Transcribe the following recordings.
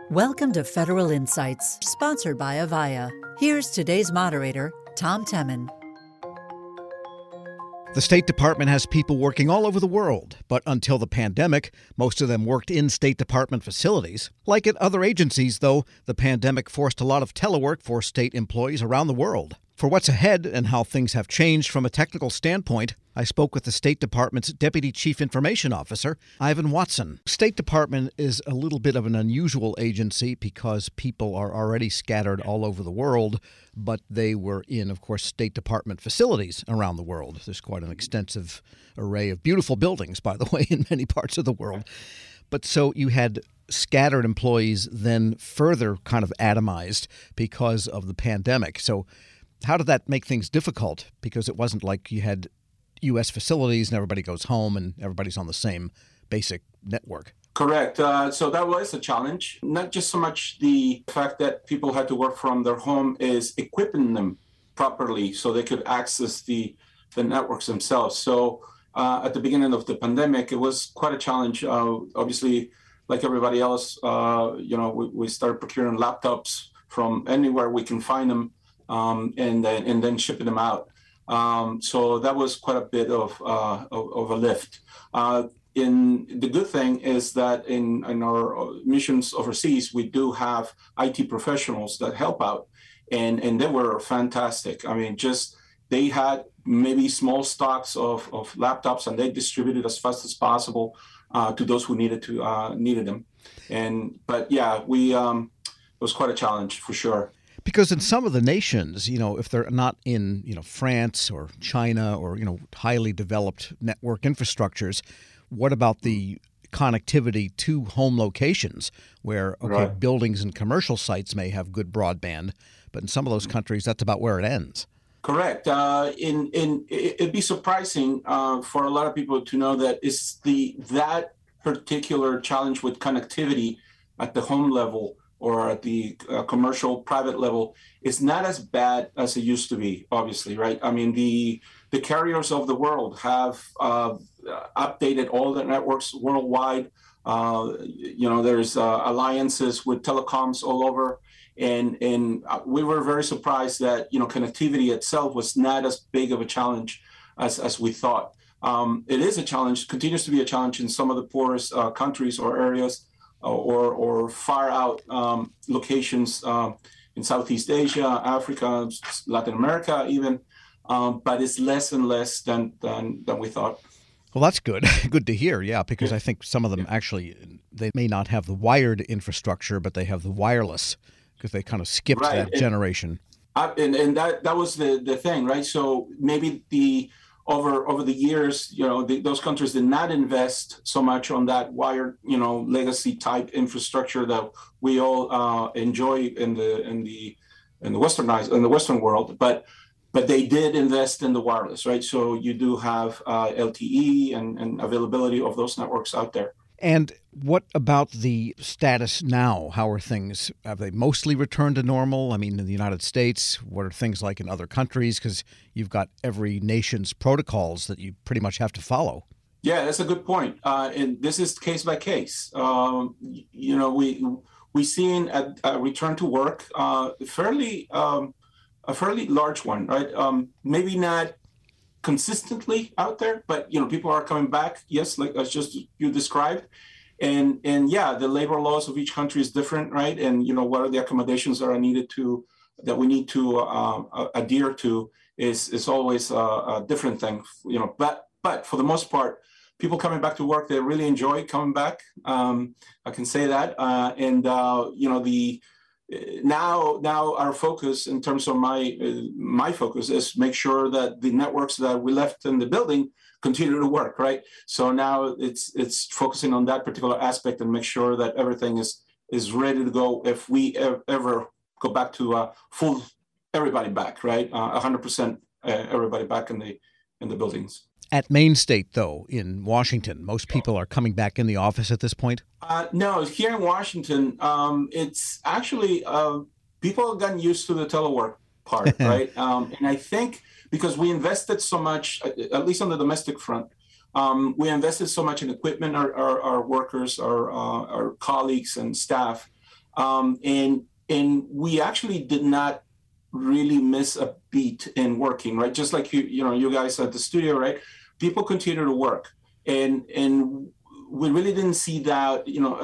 Welcome to Federal Insights, sponsored by Avaya. Here's today's moderator, Tom Temin. The State Department has people working all over the world, but until the pandemic, most of them worked in State Department facilities. Like at other agencies, though, the pandemic forced a lot of telework for state employees around the world. For what's ahead and how things have changed from a technical standpoint, I spoke with the State Department's Deputy Chief Information Officer, Ivan Watson. State Department is a little bit of an unusual agency because people are already scattered all over the world, but they were in, of course, State Department facilities around the world. There's quite an extensive array of beautiful buildings, by the way, in many parts of the world. But so you had scattered employees then further kind of atomized because of the pandemic. So how did that make things difficult? Because it wasn't like you had U.S. facilities and everybody goes home and everybody's on the same basic network. Correct. So that was a challenge. Not just so much the fact that people had to work from their home, is equipping them properly so they could access the networks themselves. So at the beginning of the pandemic, it was quite a challenge. Obviously, like everybody else, we started procuring laptops from anywhere we can find them. And then shipping them out. So that was quite a bit of a lift. The good thing is that in our missions overseas, we do have IT professionals that help out, and they were fantastic. I mean, they had maybe small stocks of laptops, and they distributed as fast as possible to those who needed them. But yeah, it was quite a challenge for sure. Because in some of the nations, if they're not in, France or China or, highly developed network infrastructures, what about the connectivity to home locations where, right, buildings and commercial sites may have good broadband, but in some of those countries, that's about where it ends? Correct. It'd be surprising for a lot of people to know that it's that particular challenge with connectivity at the home level or at the commercial private level is not as bad as it used to be, obviously, right? I mean, the carriers of the world have updated all the networks worldwide. There's alliances with telecoms all over. And we were very surprised that, connectivity itself was not as big of a challenge as we thought. It is a challenge, continues to be a challenge in some of the poorest countries or areas, or far out locations in Southeast Asia, Africa, Latin America even, but it's less and less than we thought. Well, that's good. Good to hear, yeah, because I think some of them actually, they may not have the wired infrastructure, but they have the wireless, because they kind of skipped that generation. And that was the thing, right? So maybe over the years, those countries did not invest so much on that wired, legacy type infrastructure that we all enjoy in the Western world, but they did invest in the wireless, right? So you do have LTE and availability of those networks out there. And what about the status now? How are things? Have they mostly returned to normal? I mean, in the United States, what are things like in other countries? Because you've got every nation's protocols that you pretty much have to follow. Yeah, that's a good point. And this is case by case. We seen a return to work, a fairly large one, right? Maybe not consistently out there, but people are coming back. Yes, like as just you described, and yeah, the labor laws of each country is different, right? And what are the accommodations that we need to adhere to is always a different thing, But for the most part, people coming back to work, they really enjoy coming back. I can say that, Now our focus in terms of my focus is make sure that the networks that we left in the building continue to work, right? So now it's focusing on that particular aspect and make sure that everything is ready to go if we ever go back to full everybody back, right? 100% everybody back in the buildings. At Main State, though, in Washington, most people are coming back in the office at this point? No, here in Washington, it's actually people have gotten used to the telework part, right? And I think because we invested so much, at least on the domestic front, we invested so much in equipment, our workers, our colleagues and staff, And we actually did not really miss a beat in working, right? Just like you guys at the studio, right? People continue to work, and we really didn't see that,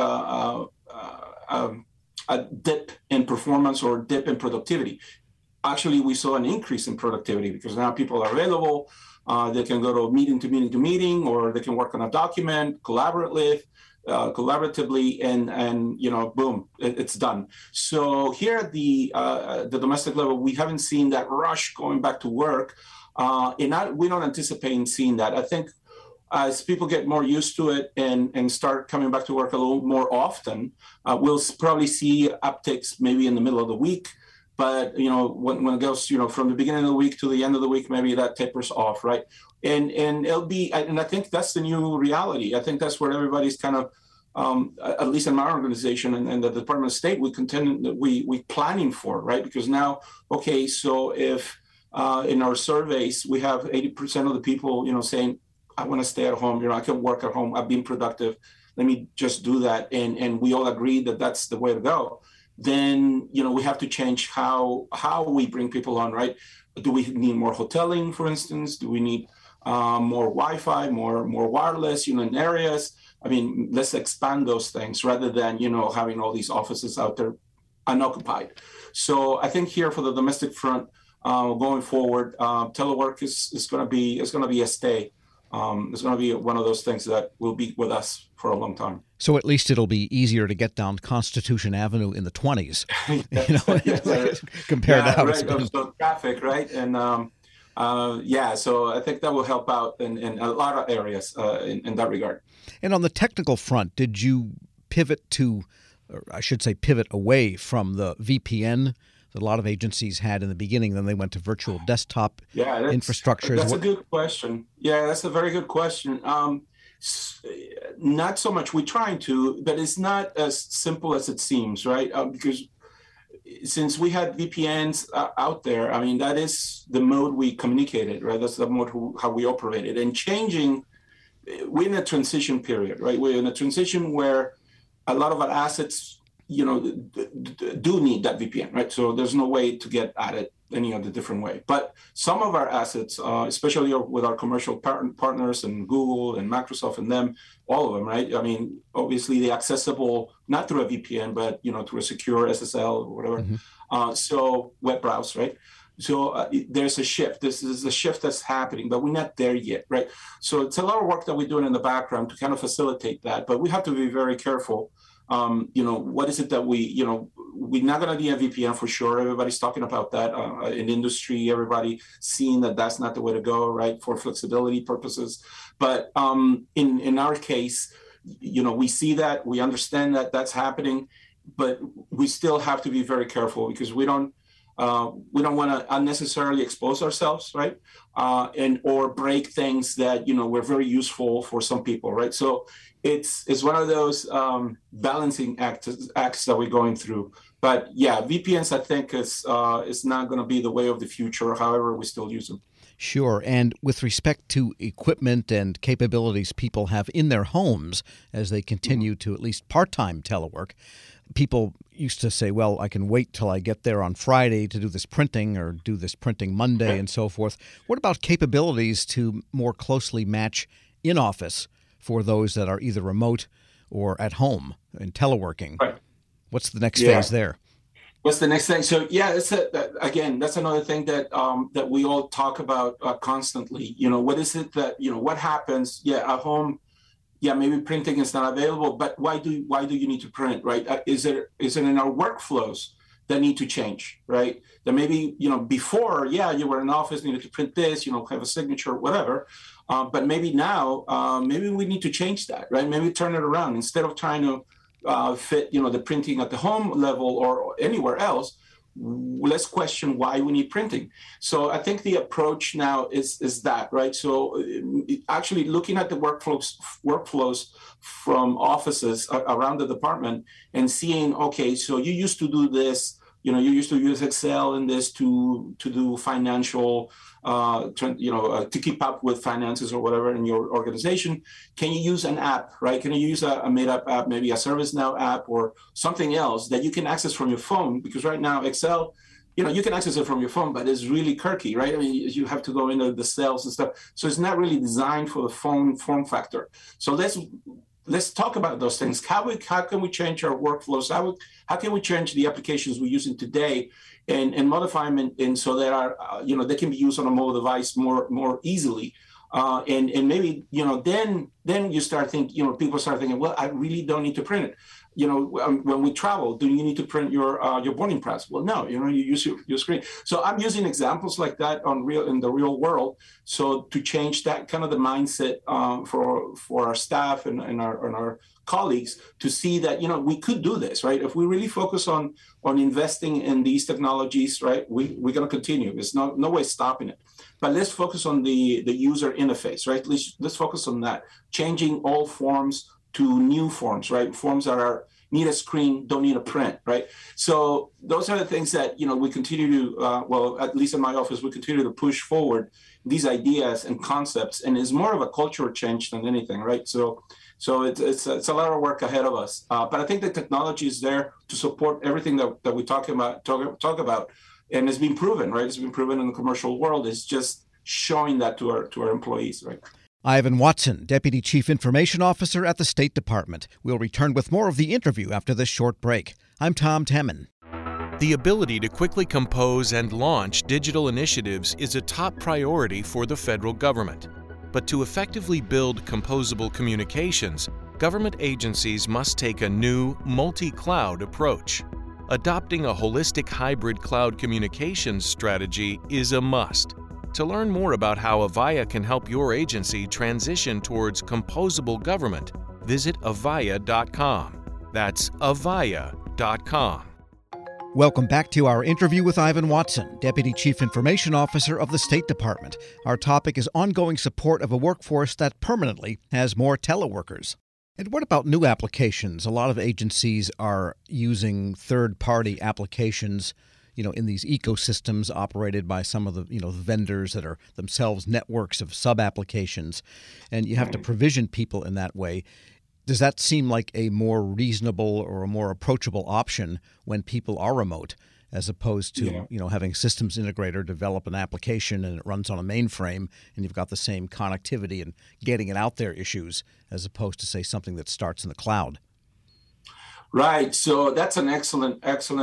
a dip in performance or dip in productivity. Actually, we saw an increase in productivity because now people are available. They can go to meeting to meeting to meeting, or they can work on a document collaboratively, and boom, it's done. So here at the domestic level, we haven't seen that rush going back to work, and we don't anticipate seeing that. I think as people get more used to it and start coming back to work a little more often, we'll probably see upticks maybe in the middle of the week. But when it goes from the beginning of the week to the end of the week, maybe that tapers off, right? And it'll be, and I think that's the new reality. I think that's where everybody's kind of, at least in my organization and the Department of State, we planning for, right? Because now, okay, so if in our surveys we have 80% of the people, saying, I want to stay at home, I can work at home, I've been productive, let me just do that, and we all agree that that's the way to go. Then we have to change how we bring people on, right? Do we need more hoteling, for instance? Do we need more Wi-Fi, more wireless, in areas? I mean, let's expand those things rather than having all these offices out there unoccupied. So I think here for the domestic front, going forward, telework is going to be a stay. It's going to be one of those things that will be with us for a long time. So at least it'll be easier to get down Constitution Avenue in the 20s, compared to how it's been. So traffic, right? And so I think that will help out in a lot of areas in that regard. And on the technical front, did you pivot away from the VPN that a lot of agencies had in the beginning? Then they went to virtual desktop infrastructure. That's a good question. Yeah, that's a very good question. Not so much. We're trying to, but it's not as simple as it seems, right? Because since we had VPNs out there, I mean, that is the mode we communicated, right? That's the mode how we operated. And changing, we're in a transition period, right? We're in a transition where a lot of our assets, do need that VPN, right? So there's no way to get at it any other different way. But some of our assets, especially with our commercial partners and Google and Microsoft and them, all of them, right? I mean, obviously they're accessible not through a VPN, but through a secure SSL or whatever. Mm-hmm. So web browse, right? So there's a shift. This is a shift that's happening, but we're not there yet, right? So it's a lot of work that we're doing in the background to kind of facilitate that, but we have to be very careful. What is it that we're not going to be a VPN for sure. Everybody's talking about that in industry, everybody seeing that that's not the way to go, right? For flexibility purposes. But in our case, we see that, we understand that that's happening, but we still have to be very careful because we don't want to unnecessarily expose ourselves, right? Or break things that, were very useful for some people, right? So it's one of those balancing acts that we're going through. But yeah, VPNs, I think, is not going to be the way of the future. However, we still use them. Sure. And with respect to equipment and capabilities people have in their homes as they continue to at least part-time telework, people used to say, well, I can wait till I get there on Friday to do this printing or do this printing Monday and so forth. What about capabilities to more closely match in-office for those that are either remote or at home and teleworking? Right. What's the next phase there? What's the next thing? So that's another thing that that we all talk about constantly. What is it that what happens? Yeah, at home. Yeah, maybe printing is not available, but why do you need to print, right? Is it in our workflows that need to change, right? That maybe before, you were in office, needed to print this, have a signature, whatever. But maybe now, maybe we need to change that, right? Maybe turn it around instead of trying to fit, the printing at the home level or anywhere else. Let's question why we need printing. So I think the approach now is that, right? So actually looking at the workflows from offices around the department and seeing, okay, so you used to do this, You used to use Excel in this to do financial, to keep up with finances or whatever in your organization. Can you use an app, right? Can you use a made-up app, maybe a ServiceNow app or something else that you can access from your phone? Because right now, Excel, you can access it from your phone, but it's really quirky, right? I mean, you have to go into the cells and stuff. So it's not really designed for the phone form factor. So let's talk about those things. How can we change our workflows? How can we change the applications we're using today and modify them and so that they can be used on a mobile device more easily. And maybe, then you start thinking, people start thinking, well, I really don't need to print it. When we travel, do you need to print your boarding pass? Well, no, you use your screen. So I'm using examples like that in the real world. So to change that kind of the mindset for our staff and our colleagues to see that, we could do this, right? If we really focus on investing in these technologies, right, we're going to continue. There's no way stopping it. But let's focus on the user interface, right? Let's focus on that, changing all forms to new forms, right? Forms that need a screen, don't need a print, right? So those are the things that, we continue to, at least in my office, we continue to push forward these ideas and concepts. And it's more of a cultural change than anything, right? So it's a lot of work ahead of us. But I think the technology is there to support everything that we talk about. And it's been proven, right? It's been proven in the commercial world. It's just showing that to our employees, right? Ivan Watson, Deputy Chief Information Officer at the State Department. We'll return with more of the interview after this short break. I'm Tom Temin. The ability to quickly compose and launch digital initiatives is a top priority for the federal government. But to effectively build composable communications, government agencies must take a new, multi-cloud approach. Adopting a holistic hybrid cloud communications strategy is a must. To learn more about how Avaya can help your agency transition towards composable government, visit avaya.com. That's avaya.com. Welcome back to our interview with Ivan Watson, Deputy Chief Information Officer of the State Department. Our topic is ongoing support of a workforce that permanently has more teleworkers. And what about new applications? A lot of agencies are using third-party applications, in these ecosystems operated by some of the, vendors that are themselves networks of sub-applications, and you have to provision people in that way. Does that seem like a more reasonable or a more approachable option when people are remote, as opposed to, having systems integrator develop an application and it runs on a mainframe and you've got the same connectivity and getting it out there issues, as opposed to, say, something that starts in the cloud? Right. So that's an excellent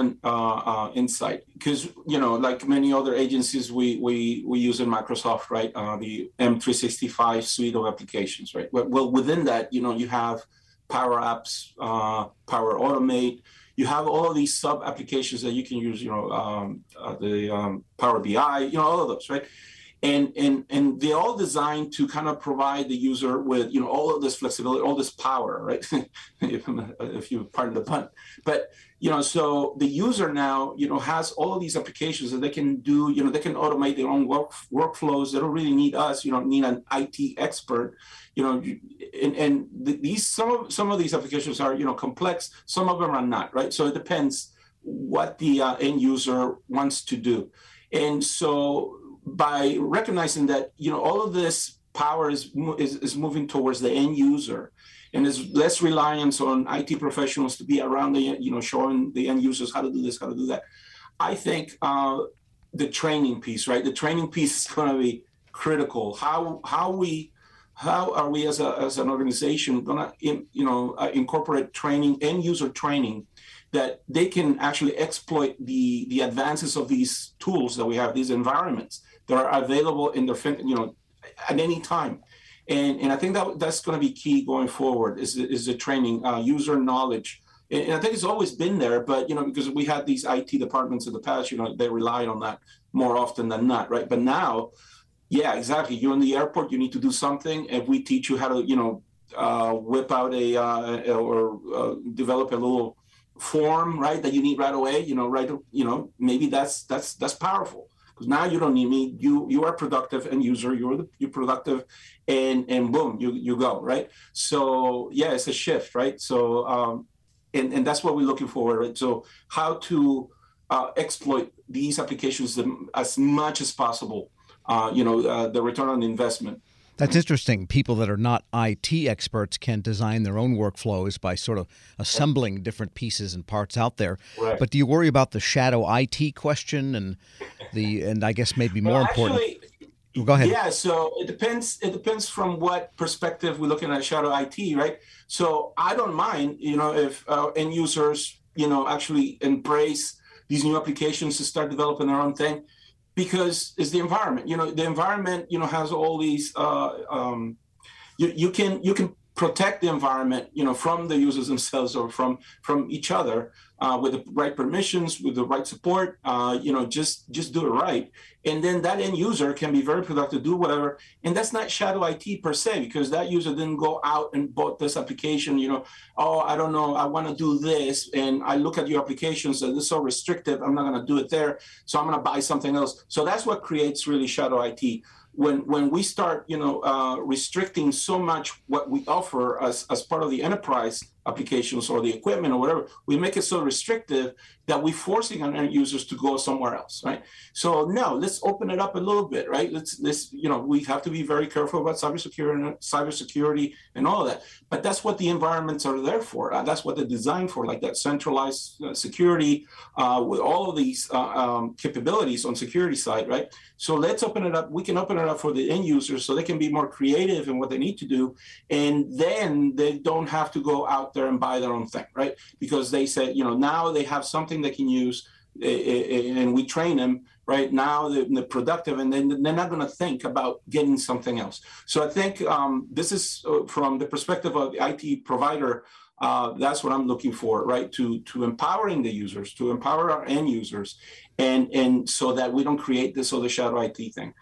insight because, like many other agencies, we use in Microsoft, right? The M365 suite of applications, right? Well, within that, you have Power Apps, Power Automate. You have all of these sub applications that you can use, the Power BI, all of those, right? And they're all designed to kind of provide the user with, all of this flexibility, all this power, right? if you pardon the pun. But, so the user now, has all of these applications that they can do, they can automate their own workflows. They don't really need us, you don't need an IT expert, these some of these applications are, complex. Some of them are not, right? So it depends what the end user wants to do. And so by recognizing that, all of this power is moving towards the end user, and there's less reliance on IT professionals to be around showing the end users how to do this, how to do that. I think the training piece, right? The training piece is going to be critical. How are we as an organization going to incorporate training, end user training, that they can actually exploit the advances of these tools that we have, these environments that are available in their, at any time. And I think that's going to be key going forward is the training, user knowledge. And I think it's always been there, but, because we had these IT departments in the past, they relied on that more often than not, right? But now, yeah, exactly. You're in the airport, you need to do something. If we teach you how to, whip out develop a little form, right, that you need right away, maybe that's powerful. Because now you don't need me. You are productive end user. You're productive, and boom, you go, right. So yeah, it's a shift, right. So and that's what we're looking for, right. So how to exploit these applications as much as possible. The return on investment. That's interesting. People that are not IT experts can design their own workflows by sort of assembling different pieces and parts out there. Right. But do you worry about the shadow IT question and I guess maybe more important? Well, go ahead. Yeah, so it depends. It depends from what perspective we're looking at shadow IT, right? So I don't mind, if end users, actually embrace these new applications to start developing their own thing. Because it's the environment. The environment, has all these. You can protect the environment, from the users themselves or from each other with the right permissions, with the right support. Just do it right, and then that end user can be very productive, do whatever. And that's not shadow IT per se, because that user didn't go out and bought this application. Oh, I don't know, I want to do this, and I look at your applications and it's so restrictive. I'm not going to do it there, so I'm going to buy something else. So that's what creates really shadow IT. When we start, restricting so much what we offer as part of the enterprise applications or the equipment or whatever, we make it so restrictive that we're forcing our end users to go somewhere else, right? So no, let's open it up a little bit, right? Let's we have to be very careful about cybersecurity and all of that. But that's what the environments are there for. That's what they're designed for, like that centralized security with all of these capabilities on security side, right? So let's open it up. We can open it up for the end users so they can be more creative in what they need to do. And then they don't have to go out there and buy their own thing, right? Because they said, now they have something they can use and we train them, right? Now they're productive, and then they're not going to think about getting something else. So I think this is from the perspective of the IT provider, that's what I'm looking for, right? To empowering the users, to empower our end users, and so that we don't create this other shadow IT thing.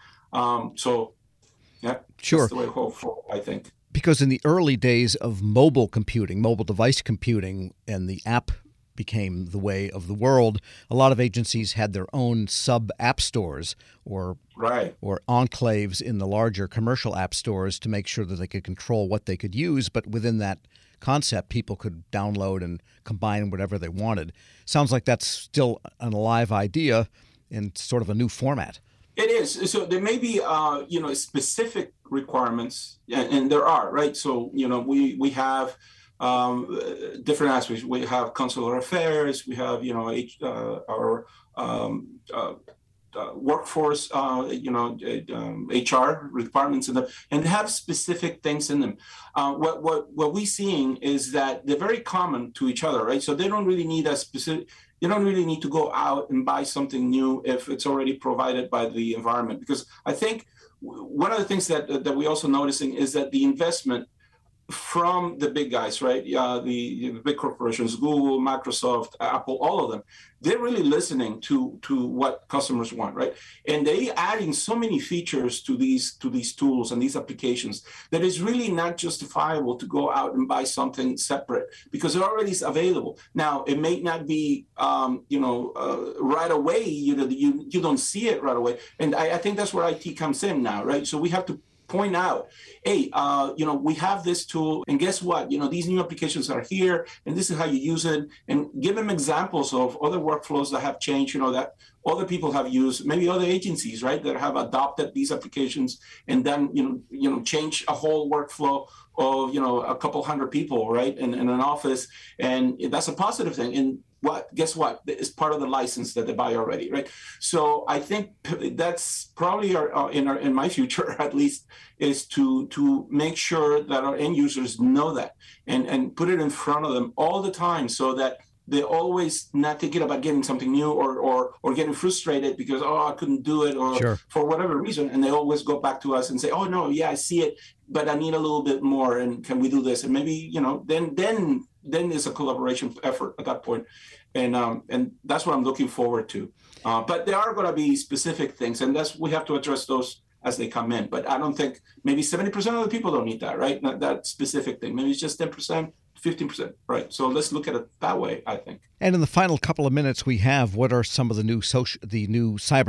Yeah, sure. That's the way hopeful, I think. Because in the early days of mobile computing, mobile device computing, and the app became the way of the world, a lot of agencies had their own sub-app stores or enclaves in the larger commercial app stores to make sure that they could control what they could use. But within that concept, people could download and combine whatever they wanted. Sounds like that's still an alive idea in sort of a new format. It is. So there may be, specific requirements, and there are, right? So, we have different aspects. We have consular affairs. We have, our workforce, HR requirements in them, and have specific things in them. What we're seeing is that they're very common to each other, right? So they don't really need a specific. You don't really need to go out and buy something new if it's already provided by the environment. Because I think one of the things that we're also noticing is that the investment from the big guys, right? The big corporations, Google, Microsoft, Apple, all of them, they're really listening to what customers want, right? And they adding so many features to these tools and these applications that it's really not justifiable to go out and buy something separate because it already is available. Now, it may not be, right away. You don't see it right away, and I think that's where IT comes in now, right? So we have to point out, hey, we have this tool, and guess what? These new applications are here, and this is how you use it, and give them examples of other workflows that have changed, that other people have used, maybe other agencies, right, that have adopted these applications, and then, change a whole workflow of, a couple hundred people, right, in an office, and that's a positive thing. And guess what? It's part of the license that they buy already, right? So I think that's probably in my future, at least, is to make sure that our end users know that and put it in front of them all the time so that they're always not thinking about getting something new or getting frustrated because, I couldn't do it or for whatever reason. And they always go back to us and say, oh, no, yeah, I see it, but I need a little bit more. And can we do this? And maybe, then there's a collaboration effort at that point. And that's what I'm looking forward to. But there are going to be specific things, and we have to address those as they come in. But I don't think maybe 70% of the people don't need that, right? Not that specific thing. Maybe it's just 10%, 15%, right? So let's look at it that way, I think. And in the final couple of minutes we have, what are some of the new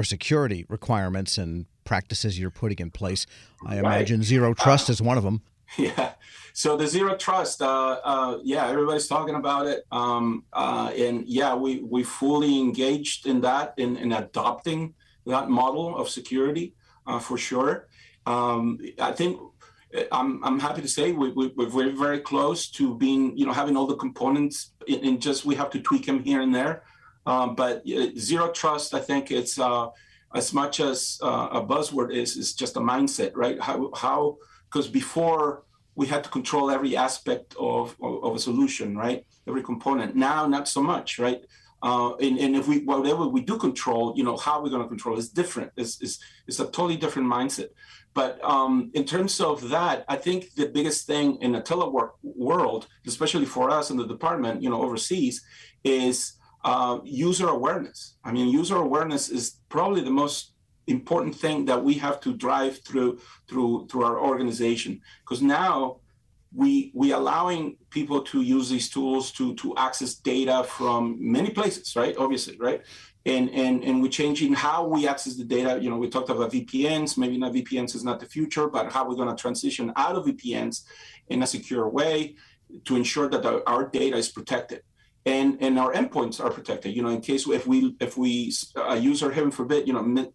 cybersecurity requirements and practices you're putting in place? I imagine Zero Trust is one of them. Yeah. So the zero trust, everybody's talking about it. And yeah, we fully engaged in that, in adopting that model of security, for sure. I think I'm happy to say we're very, very close to being, having all the components in just, we have to tweak them here and there. But zero trust, I think it's as much as a buzzword is just a mindset, right? How because before we had to control every aspect of a solution, right? Every component. Now, not so much, right? And if whatever we do control, how we're going to control is different. It's a totally different mindset. But in terms of that, I think the biggest thing in the telework world, especially for us in the department, overseas, is user awareness. I mean, user awareness is probably the most important thing that we have to drive through our organization, because now we allowing people to use these tools to access data from many places, right? Obviously, right? And we're changing how we access the data. We talked about VPNs. Maybe not VPNs is not the future, but how we're going to transition out of VPNs in a secure way to ensure that our data is protected. And our endpoints are protected. In case if we a user, heaven forbid,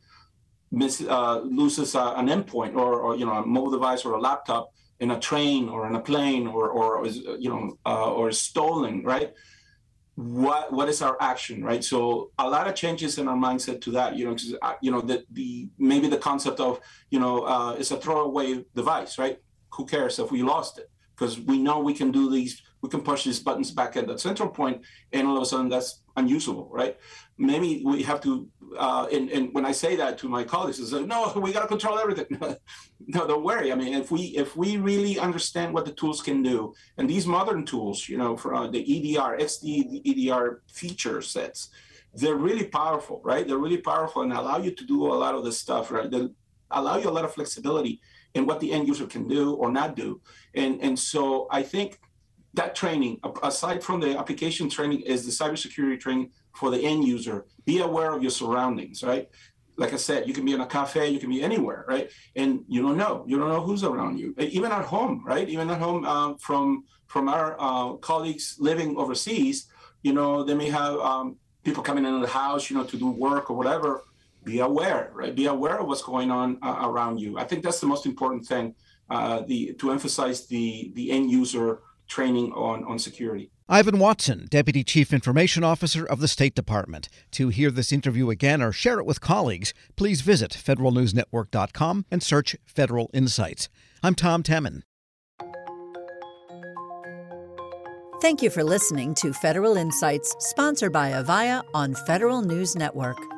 loses an endpoint or a mobile device or a laptop in a train or in a plane or stolen, right? What is our action, right? So a lot of changes in our mindset to that, maybe the concept of it's a throwaway device, right? Who cares if we lost it? Because we know we can do these, we can push these buttons back at the central point, and all of a sudden that's unusable, right? Maybe we have to, and when I say that to my colleagues, it's like, no, we got to control everything. No, don't worry. I mean, if we really understand what the tools can do, and these modern tools, for the EDR, XD EDR feature sets, they're really powerful, right? They're really powerful and allow you to do a lot of this stuff, right? They allow you a lot of flexibility in what the end user can do or not do. And so I think that training, aside from the application training, is the cybersecurity training for the end user. Be aware of your surroundings, right? Like I said, you can be in a cafe, you can be anywhere, right? And you don't know who's around you. Even at home, right? Even at home, from our colleagues living overseas, they may have people coming into the house, to do work or whatever. Be aware, right? Be aware of what's going on around you. I think that's the most important thing, to emphasize the end user training on security. Ivan Watson, Deputy Chief Information Officer of the State Department. To hear this interview again or share it with colleagues, please visit federalnewsnetwork.com and search Federal Insights. I'm Tom Temin. Thank you for listening to Federal Insights, sponsored by Avaya on Federal News Network.